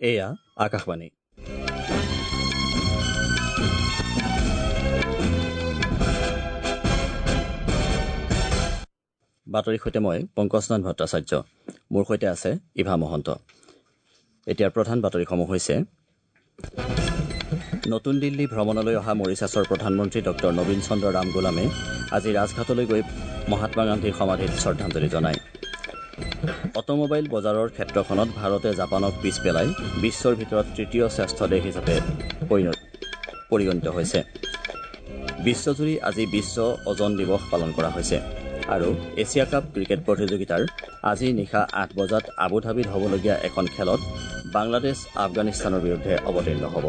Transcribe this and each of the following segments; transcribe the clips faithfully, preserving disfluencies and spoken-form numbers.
এয়া আকাশবাণী। বাতৰিৰ সৈতে মই পংকজনাথ ভট্টাচাৰ্য। মোৰ সৈতে আছে ইভা মহন্ত। এতিয়াৰ প্ৰধান বাতৰিসমূহ হৈছে নতুন দিল্লী ভ্ৰমণলৈ অহা মৰিছাছৰ প্ৰধানমন্ত্ৰী ড নবীন চন্দ্ৰ ৰামগোলামে আজি ৰাজঘাটলৈ গৈ মহাত্মা গান্ধীৰ সমাধিত শ্ৰদ্ধাঞ্জলি জনায়। অটমোবাইল বজাৰৰ ক্ষেত্ৰখনত ভাৰতে জাপানক পিছ পেলাই বিশ্বৰ ভিতৰত তৃতীয় শ্ৰেষ্ঠ দেশ হিচাপে পৰিগণিত হৈছে। বিশ্বজুৰি আজি বিশ্ব অজন দিৱস পালন কৰা হৈছে। আৰু এছিয়া কাপ ক্ৰিকেট প্ৰতিযোগিতাৰ আজি নিশা আঠ বজাত আবুধাবিত হ'বলগীয়া এখন খেলত বাংলাদেশ আফগানিস্তানৰ বিৰুদ্ধে অৱতীৰ্ণ হ'ব।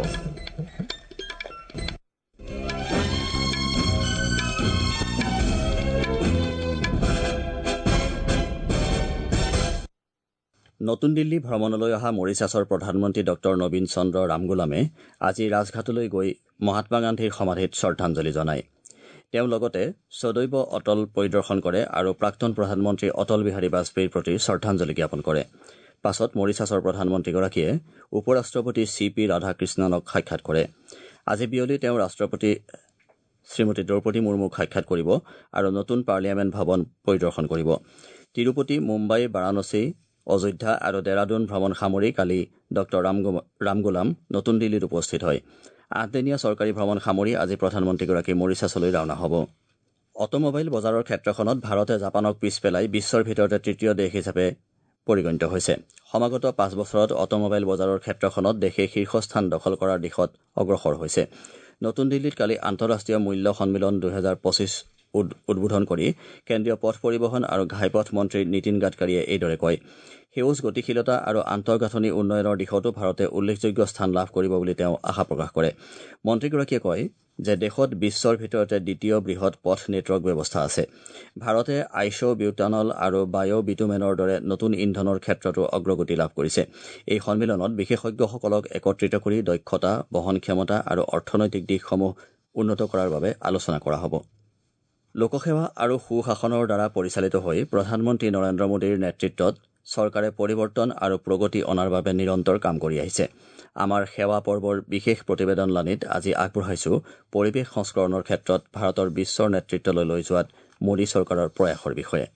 নতুন দিল্লী ভ্ৰমণলৈ অহা মৰিছাছৰ প্ৰধানমন্ত্ৰী ড নবীন চন্দ্ৰ ৰামগোলামে আজি ৰাজঘাটলৈ গৈ মহাত্মা গান্ধীৰ সমাধিত শ্ৰদ্ধাঞ্জলি জনায়। তেওঁ লগতে সদৈৱ অটল পৰিদৰ্শন কৰে আৰু প্ৰাক্তন প্ৰধানমন্ত্ৰী অটল বিহাৰী বাজপেয়ীৰ প্ৰতি শ্ৰদ্ধাঞ্জলি জ্ঞাপন কৰে। পাছত মৰিছাছৰ প্ৰধানমন্ত্ৰীগৰাকীয়ে উপ ৰাষ্ট্ৰপতি চি পি ৰাধাকৃষ্ণনক সাক্ষাৎ কৰে। আজি বিয়লি তেওঁ ৰাষ্ট্ৰপতি শ্ৰীমতী দ্ৰৌপদী মুৰ্মুক সাক্ষাৎ কৰিব আৰু নতুন পাৰ্লিয়ামেণ্ট ভৱন পৰিদৰ্শন কৰিব। তিৰুপতি, মুম্বাই, বাৰাণসী, অযোধ্যা আৰু ডেৰাডুন ভ্ৰমণ সামৰি কালি ড ৰামগোলাম নতুন দিল্লীত উপস্থিত হয়। আঠদিনীয়া চৰকাৰী ভ্ৰমণ সামৰি আজি প্ৰধানমন্ত্ৰীগৰাকী মৰিছাছলৈ ৰাওনা হ'ব। অটমোবাইল বজাৰৰ ক্ষেত্ৰখনত ভাৰতে জাপানক পিছ পেলাই বিশ্বৰ ভিতৰতে তৃতীয় দেশ হিচাপে পৰিগণিত হৈছে। সমাগত পাঁচ বছৰত অটমোবাইল বজাৰৰ ক্ষেত্ৰখনত দেশে শীৰ্ষস্থান দখল কৰাৰ দিশত অগ্ৰসৰ হৈছে। নতুন দিল্লীত কালি আন্তঃৰাষ্ট্ৰীয় মূল্য সন্মিলন দুহেজাৰ পঁচিছ উদ্বোধন কৰি কেন্দ্ৰীয় পথ পৰিবহণ আৰু ঘাইপথ মন্ত্ৰী নীতিন গাডকাৰীয়ে এইদৰে কয়। সেউজ গতিশীলতা আৰু আন্তঃগাঁথনি উন্নয়নৰ দিশতো ভাৰতে উল্লেখযোগ্য স্থান লাভ কৰিব বুলি তেওঁ আশা প্ৰকাশ কৰে। মন্ত্ৰীগৰাকীয়ে কয় যে দেশত বিশ্বৰ ভিতৰতে দ্বিতীয় বৃহৎ পথ নেটৱৰ্ক ব্যৱস্থা আছে। ভাৰতে আইচ' বিউটানল আৰু বায়' বিটুমেনৰ দৰে নতুন ইন্ধনৰ ক্ষেত্ৰতো অগ্ৰগতি লাভ কৰিছে। এই সন্মিলনত বিশেষজ্ঞসকলক একত্ৰিত কৰি দক্ষতা, বহন ক্ষমতা আৰু অৰ্থনৈতিক দিশসমূহ উন্নত কৰাৰ বাবে আলোচনা কৰা হ'ব। লোকসেৱা আৰু সুশাসনৰ দ্বাৰা পৰিচালিত হৈ প্ৰধানমন্ত্ৰী নৰেন্দ্ৰ মোদীৰ নেতৃত্বত চৰকাৰে পৰিৱৰ্তন আৰু প্ৰগতি অনাৰ বাবে নিৰন্তৰ কাম কৰি আহিছে। আমাৰ সেৱা পৰ্বৰ বিশেষ প্ৰতিবেদনলানিত আজি আগবঢ়াইছো পৰিৱেশ সংস্কৰণৰ ক্ষেত্ৰত ভাৰতৰ বিশ্বৰ নেতৃত্বলৈ লৈ যোৱাত মোদী চৰকাৰৰ প্ৰয়াসৰ বিষয়ে।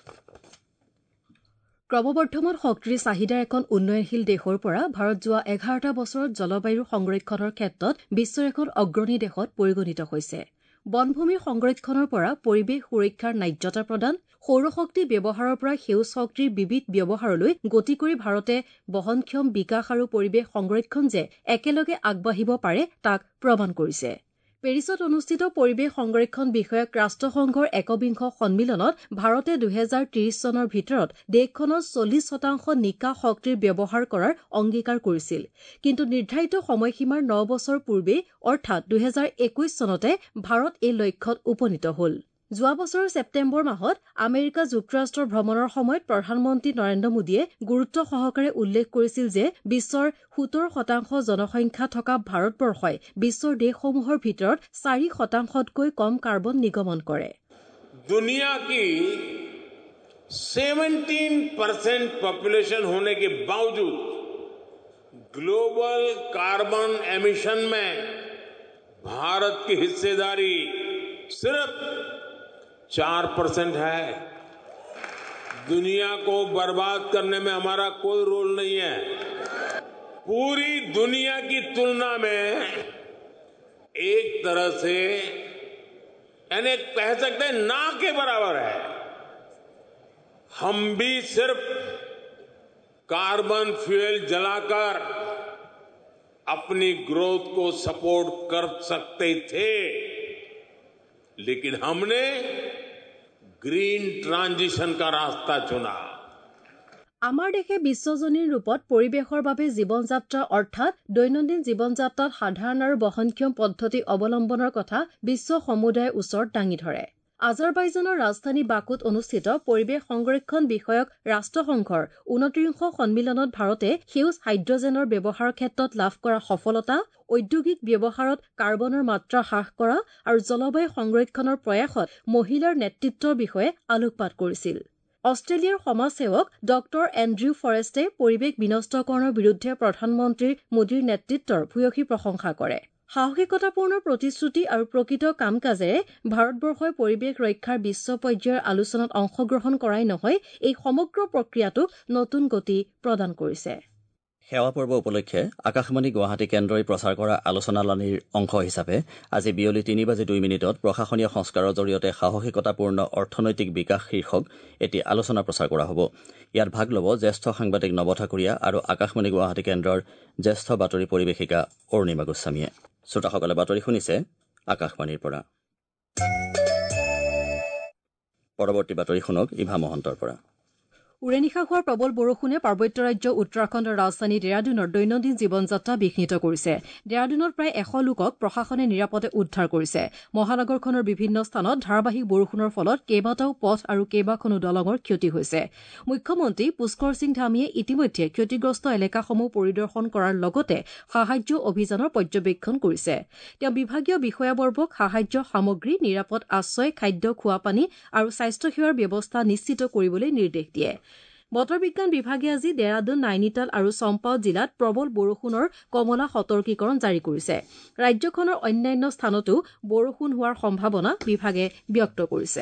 ক্ৰমবৰ্ধমান শক্তিৰ চাহিদাৰ এখন উন্নয়নশীল দেশৰ পৰা ভাৰত যোৱা এঘাৰটা বছৰত জলবায়ুৰ সংৰক্ষণৰ ক্ষেত্ৰত বিশ্বৰ এখন অগ্ৰণী দেশত পৰিগণিত হৈছে। বনভূমিৰ সংৰক্ষণৰ পৰা পৰিৱেশ সুৰক্ষাৰ ন্যায্যতা প্ৰদান, সৌৰশক্তি ব্যৱহাৰৰ পৰা সেউজ শক্তিৰ বিবিধ ব্যৱহাৰলৈ গতি কৰি ভাৰতে বহনক্ষম বিকাশ আৰু পৰিৱেশ সংৰক্ষণ যে একেলগে আগবাঢ়িব পাৰে তাক প্ৰমাণ কৰিছে। পেৰিছত অনুষ্ঠিত পৰিৱেশ সংৰক্ষণ বিষয়ক ৰাষ্ট্ৰসংঘৰ একবিংশ সন্মিলনত ভাৰতে দুহেজাৰ ত্ৰিশ চনৰ ভিতৰত দেশখনৰ চল্লিছ শতাংশ নিকা শক্তিৰ ব্যৱহাৰ কৰাৰ অংগীকাৰ কৰিছিল। কিন্তু নিৰ্ধাৰিত সময়সীমাৰ ন বছৰ পূৰ্বে অৰ্থাৎ দুহেজাৰ একৈশ চনতে ভাৰত এই লক্ষ্যত উপনীত হ'ল। যোৱা বছৰৰ ছেপ্টেম্বৰ মাহত আমেৰিকা যুক্তৰাষ্ট্ৰৰ ভ্ৰমণৰ সময়ত প্ৰধানমন্ত্ৰী নৰেন্দ্ৰ মোদীয়ে গুৰুত্ব সহকাৰে উল্লেখ কৰিছিল যে বিশ্বৰ সোতৰ শতাংশ জনসংখ্যা থকা ভাৰতবৰ্ষই বিশ্বৰ দেশসমূহৰ ভিতৰত চাৰি শতাংশতকৈ কম কাৰ্বন নিৰ্গমন কৰে। दुनिया की सत्रह परसेंट पॉपुलेशन होने के बावजूद ग्लोबल कार्बन एमिशन में भारत की हिस्सेदारी सिर्फ चार परसेंट है। दुनिया को बर्बाद करने में हमारा कोई रोल नहीं है। पूरी दुनिया की तुलना में एक तरह से यानी कह सकते हैं ना के बराबर है। हम भी सिर्फ कार्बन फ्यूल जलाकर अपनी ग्रोथ को सपोर्ट कर सकते थे, लेकिन हमने ग्रीन ट्रांजिशन का रास्ता चुना। আমাৰ দেশে বিশ্বজনীন ৰূপত পৰিৱেশৰ বাবে জীৱন যাত্ৰা অৰ্থাৎ দৈনন্দিন জীৱন যাত্ৰাত সাধাৰণ আৰু বহনক্ষম পদ্ধতি অৱলম্বনৰ কথা বিশ্ব সমুদায়ৰ ওচৰত দাঙি ধৰে। আজাৰবাইজানৰ ৰাজধানী বাকুত অনুষ্ঠিত পৰিৱেশ সংৰক্ষণ বিষয়ক ৰাষ্ট্ৰসংঘৰ ঊনত্ৰিশ সন্মিলনত ভাৰতে সেউজ হাইড্ৰজেনৰ ব্যৱহাৰৰ ক্ষেত্ৰত লাভ কৰা সফলতা, ঔদ্যোগিক ব্যৱহাৰত কাৰ্বনৰ মাত্ৰা হ্ৰাস কৰা আৰু জলবায়ু সংৰক্ষণৰ প্ৰয়াসত মহিলাৰ নেতৃত্বৰ বিষয়ে আলোকপাত কৰিছিল। অষ্ট্ৰেলিয়াৰ সমাজসেৱক ডক্টৰ এণ্ড্ৰিউ ফৰেষ্টে পৰিৱেশ বিনষ্টকৰণৰ বিৰুদ্ধে প্ৰধানমন্ত্ৰী মোদীৰ নেতৃত্বৰ ভূয়সী প্ৰশংসা কৰে। সাহসিকতাপূৰ্ণ প্ৰতিশ্ৰুতি আৰু প্ৰকৃত কাম কাজেৰে ভাৰতবৰ্ষই পৰিৱেশ ৰক্ষাৰ বিশ্ব পৰ্যায়ৰ আলোচনাত অংশগ্ৰহণ কৰাই নহয়, এই সমগ্ৰ প্ৰক্ৰিয়াটোক নতুন গতি প্ৰদান কৰিছে। সেৱা পৰ্ব উপলক্ষে আকাশবাণী গুৱাহাটী কেন্দ্ৰই প্ৰচাৰ কৰা আলোচনালানিৰ অংশ হিচাপে আজি বিয়লি তিনি বাজি দুই মিনিটত প্ৰশাসনীয় সংস্কাৰৰ জৰিয়তে সাহসিকতাপূৰ্ণ অৰ্থনৈতিক বিকাশ শীৰ্ষক এটি আলোচনা প্ৰচাৰ কৰা হ'ব। ইয়াত ভাগ ল'ব জ্যেষ্ঠ সাংবাদিক নৱ ঠাকুৰীয়া আৰু আকাশবাণী গুৱাহাটী কেন্দ্ৰৰ জ্যেষ্ঠ বাতৰি পৰিৱেশিকা অৰুণিমা গোস্বামীয়ে। শ্ৰোতাসকলে বাতৰি শুনিছে আকাশবাণীৰ পৰা। পৰৱৰ্তী বাতৰি শুনক ইভা মহন্তৰ পৰা। উৰে নিশা হোৱাৰ প্ৰবল বৰষুণে পাৰ্বত্য ৰাজ্য উত্তৰাখণ্ডৰ ৰাজধানী ডেৰাডুনৰ দৈনন্দিন জীৱন যাত্ৰা বিঘ্নিত কৰিছে। ডেৰাডুনত প্ৰায় এশ লোকক প্ৰশাসনে নিৰাপদে উদ্ধাৰ কৰিছে। মহানগৰখনৰ বিভিন্ন স্থানত ধাৰাবাহিক বৰষুণৰ ফলত কেইবাটাও পথ আৰু কেইবাখনো দলঙৰ ক্ষতি হৈছে। মুখ্যমন্ত্ৰী পুষ্কৰ সিং ধামীয়ে ইতিমধ্যে ক্ষতিগ্ৰস্ত এলেকাসমূহ পৰিদৰ্শন কৰাৰ লগতে সাহায্য অভিযানৰ পৰ্যবেক্ষণ কৰিছে। তেওঁ বিভাগীয় বিষয়াবৰ্গক সাহায্য সামগ্ৰী, নিৰাপদ আশ্ৰয়, খাদ্য, খোৱাপানী আৰু স্বাস্থ্যসেৱাৰ ব্যৱস্থা নিশ্চিত কৰিবলৈ নিৰ্দেশ দিয়ে। বতৰ বিজ্ঞান বিভাগে আজি ডেৰাডুন, নাইনিতাল আৰু চম্পাৱত জিলাত প্ৰবল বৰষুণৰ কমলা সতৰ্কীকৰণ জাৰি কৰিছে। ৰাজ্যখনৰ অন্যান্য স্থানতো বৰষুণ হোৱাৰ সম্ভাৱনা বিভাগে ব্যক্ত কৰিছে।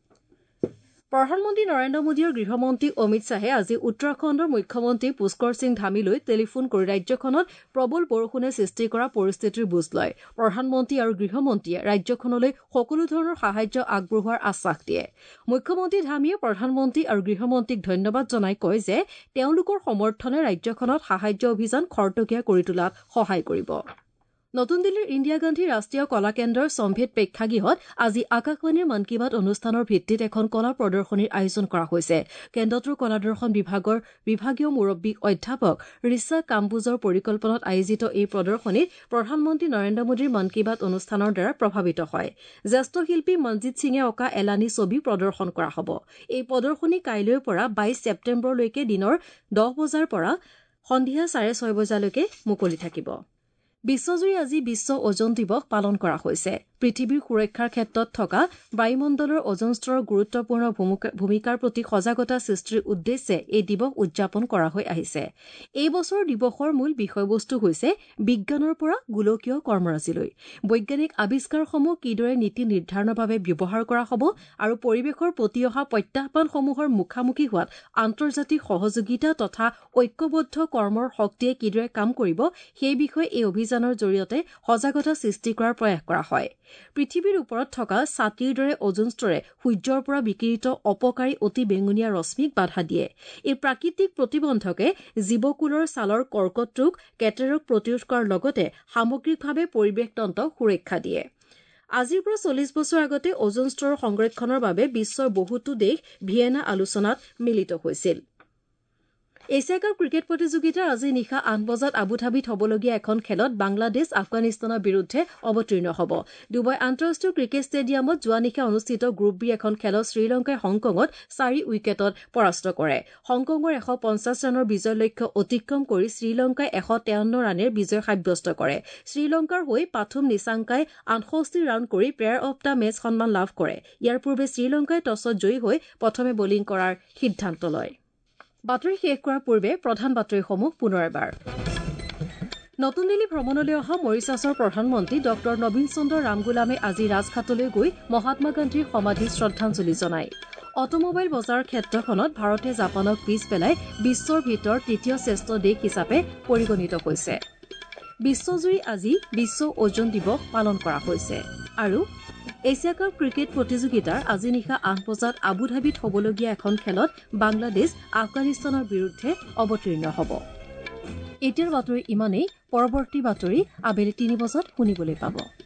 প্ৰধানমন্ত্ৰী নৰেন্দ্ৰ মোদী আৰু গৃহমন্ত্ৰী অমিত শ্বাহে আজি উত্তৰাখণ্ডৰ মুখ্যমন্ত্ৰী পুষ্কৰ সিং ধামীলৈ টেলিফোন কৰি ৰাজ্যখনত প্ৰবল বৰষুণে সৃষ্টি কৰা পৰিস্থিতিৰ বুজ লয়। প্ৰধানমন্ত্ৰী আৰু গৃহমন্ত্ৰীয়ে ৰাজ্যখনলৈ সকলো ধৰণৰ সাহায্য আগবঢ়োৱাৰ আশ্বাস দিয়ে। মুখ্যমন্ত্ৰী ধামীয়ে প্ৰধানমন্ত্ৰী আৰু গৃহমন্ত্ৰীক ধন্যবাদ জনাই কয় যে তেওঁলোকৰ সমৰ্থনে ৰাজ্যখনত সাহায্য অভিযান খৰতকীয়া কৰি তোলাত সহায় কৰিব। নতুন দিল্লীৰ ইন্দিৰা গান্ধী ৰাষ্ট্ৰীয় কলা কেন্দ্ৰৰ সম্ভেদ প্ৰেক্ষাগৃহত আজি আকাশবাণীৰ মন কী বাত অনুষ্ঠানৰ ভিত্তিত এখন কলা প্ৰদৰ্শনীৰ আয়োজন কৰা হৈছে। কেন্দ্ৰটোৰ কলাদৰ্শন বিভাগৰ বিভাগীয় মুৰব্বী অধ্যাপক ৰিচা কাম্বুজৰ পৰিকল্পনাত আয়োজিত এই প্ৰদৰ্শনীত প্ৰধানমন্ত্ৰী নৰেন্দ্ৰ মোদীৰ মন কী বাত অনুষ্ঠানৰ দ্বাৰা প্ৰভাৱিত হয়। জ্যেষ্ঠ শিল্পী মনজিৎ সিঙে অঁকা এলানি ছবি প্ৰদৰ্শন কৰা হ'ব। এই প্ৰদৰ্শনী কাইলৈৰ পৰা বাইশ ছেপ্টেম্বৰলৈকে দিনৰ দহ বজাৰ পৰা সন্ধিয়া চাৰে ছয় বজালৈকে মুকলি থাকিব। বিশ্বজুৰি আজি বিশ্ব ওজন দিৱস পালন কৰা হৈছে। পৃথিৱীৰ সুৰক্ষাৰ ক্ষেত্ৰত থকা বায়ুমণ্ডলৰ ওজন স্তৰৰ গুৰুত্বপূৰ্ণ ভূমিকাৰ প্ৰতি সজাগতা সৃষ্টিৰ উদ্দেশ্যে এই দিৱস উদযাপন কৰা হৈ আহিছে। এই বছৰৰ দিৱসৰ মূল বিষয়বস্তু হৈছে বিজ্ঞানৰ পৰা গোলকীয় কৰ্মৰাজিলৈ। বৈজ্ঞানিক আৱিষ্কাৰসমূহ কিদৰে নীতি নিৰ্ধাৰণৰ বাবে ব্যৱহাৰ কৰা হ'ব আৰু পৰিৱেশৰ প্ৰতি অহা প্ৰত্যাহ্বানসমূহৰ মুখামুখি হোৱাত আন্তৰ্জাতিক সহযোগিতা তথা ঐক্যবদ্ধ কৰ্মৰ শক্তিয়ে কিদৰে কাম কৰিব সেই বিষয়ে এই অভিযানৰ জৰিয়তে সজাগতা সৃষ্টি কৰাৰ প্ৰয়াস কৰা হয়। পৃথিৱীৰ ওপৰত থকা ছাতিৰ দৰে ওজন স্তৰে সূৰ্যৰ পৰা বিকিৰিত অপকাৰী অতি বেঙুনীয়া ৰশ্মিক বাধা দিয়ে। এই প্ৰাকৃতিক প্ৰতিবন্ধকে জীৱকুলৰ ছালৰ কৰ্কট ৰোগ, কেটেৰক প্ৰতিৰোধ কৰাৰ লগতে সামগ্ৰিকভাৱে পৰিৱেশ তন্ত্ৰক সুৰক্ষা দিয়ে। আজিৰ পৰা চল্লিছ বছৰ আগতে ওজন স্তৰৰ সংৰক্ষণৰ বাবে বিশ্বৰ বহুতো দেশ ভিয়েনা আলোচনাত মিলিত হৈছিল। এছিয়া কাপ ক্ৰিকেট প্ৰতিযোগিতাৰ আজি নিশা আঠ বজাত আবুধাবিত হ'বলগীয়া এখন খেলত বাংলাদেশ আফগানিস্তানৰ বিৰুদ্ধে অৱতীৰ্ণ হ'ব। ডুবাই আন্তঃৰাষ্ট্ৰীয় ক্ৰিকেট ষ্টেডিয়ামত যোৱা নিশা অনুষ্ঠিত গ্ৰুপ বি এখন খেলত শ্ৰীলংকাই হংকঙত চাৰি উইকেটত পৰাস্ত কৰে। হংকঙৰ এশ পঞ্চাছ ৰানৰ বিজয় লক্ষ্য অতিক্ৰম কৰি শ্ৰীলংকাই এশ তেৱন্ন ৰানেৰে বিজয় সাব্যস্ত কৰে। শ্ৰীলংকাৰ হৈ পাথুম নিচাংকাই আঠষষ্ঠি ৰান কৰি প্লেয়াৰ অব দ্য মেচ সন্মান লাভ কৰে। ইয়াৰ পূৰ্বে শ্ৰীলংকাই টছত জয়ী হৈ প্ৰথমে বলিং কৰাৰ সিদ্ধান্ত লয়। বাতৰি শেষ কৰাৰ পূৰ্বে প্ৰধান বাতৰিসমূহ পুনৰ এবাৰ। নতুন দিল্লী ভ্ৰমণলৈ অহা মৰিছাছৰ প্ৰধানমন্ত্ৰী ডক্টৰ নবীন চন্দ্ৰ ৰামগুলামে আজি ৰাজঘাটলৈ গৈ মহাত্মা গান্ধীৰ সমাধিত শ্ৰদ্ধাঞ্জলি জনায়। অটোমোবাইল বজাৰ ক্ষেত্ৰখনত ভাৰতে জাপানক পিছ পেলাই বিশ্বৰ ভিতৰত তৃতীয় শ্ৰেষ্ঠ দেশ হিচাপে পৰিগণিত হৈছে। বিশ্বজুৰি আজি বিশ্ব ওজন দিৱস পালন কৰা হৈছে। আৰু এছিয়া কাপ ক্ৰিকেট প্ৰতিযোগিতাৰ আজি নিশা আঠ বজাত আবুধাবিত হ'বলগীয়া এখন খেলত বাংলাদেশ আফগানিস্তানৰ বিৰুদ্ধে অৱতীৰ্ণ হ'ব। এতিয়াৰ বাতৰি ইমানেই। পৰৱৰ্তী বাতৰি আবেলি তিনি বজাত শুনিবলৈ পাব।